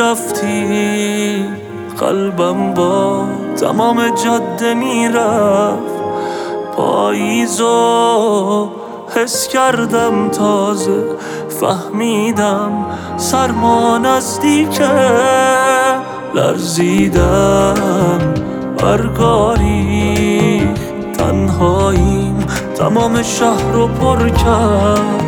میرفتی قلبم با تمام جاده میرفت. پاییزو حس کردم تازه، فهمیدم سرما نزدیکه. لرزیدم برگاری، تنهاییم تمام شهر رو پر کرد.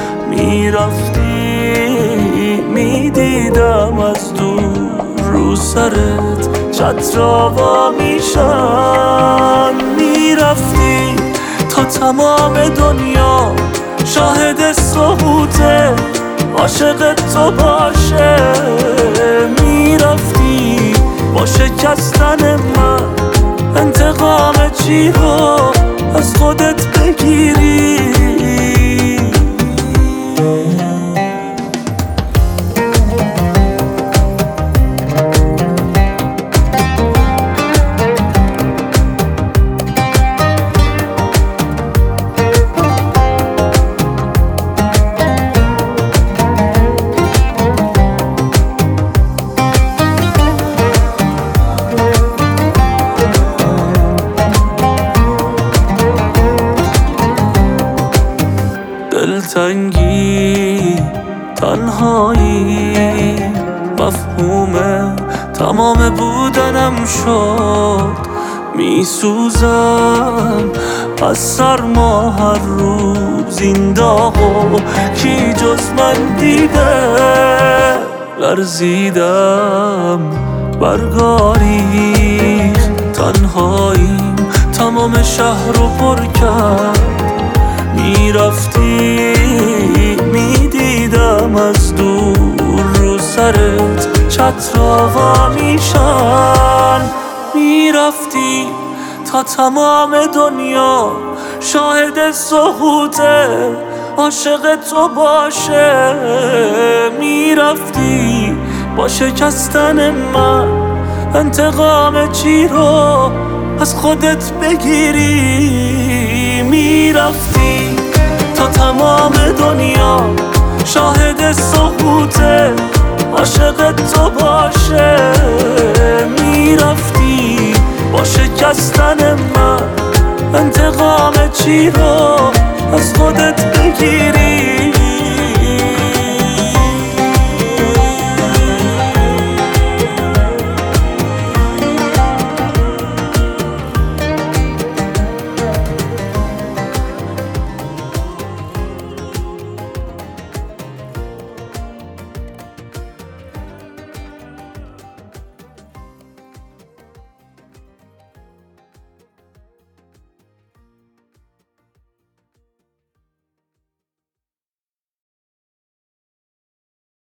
میرفتی میدیدم از دور رو سرت چترا وا میشن. میرفتی تا تمام دنیا شاهد سقوطه عاشق تو باشه. میرفتی با شکستن من انتقام چی رو از خودت بگیری. دلتنگی تنهایی مفهوم تمام بودنم شد. میسوزم از سرما هر روز این داغو کی جز من دیده. لرزیدم برگاری، تنهاییم تمام شهر رو پر کرد. میرفتی میدیدم از دور رو سرت چترا وا میشن. میرفتی تا تمام دنیا شاهد سقوطه عاشق تو باشه. میرفتی با شکستن من انتقام چی رو از خودت بگیری. میرفتی تا تمام دنیا شاهد سقوطه عاشق تو باشه. میرفتی با شکستن من انتقام چی رو از خودت بگیری.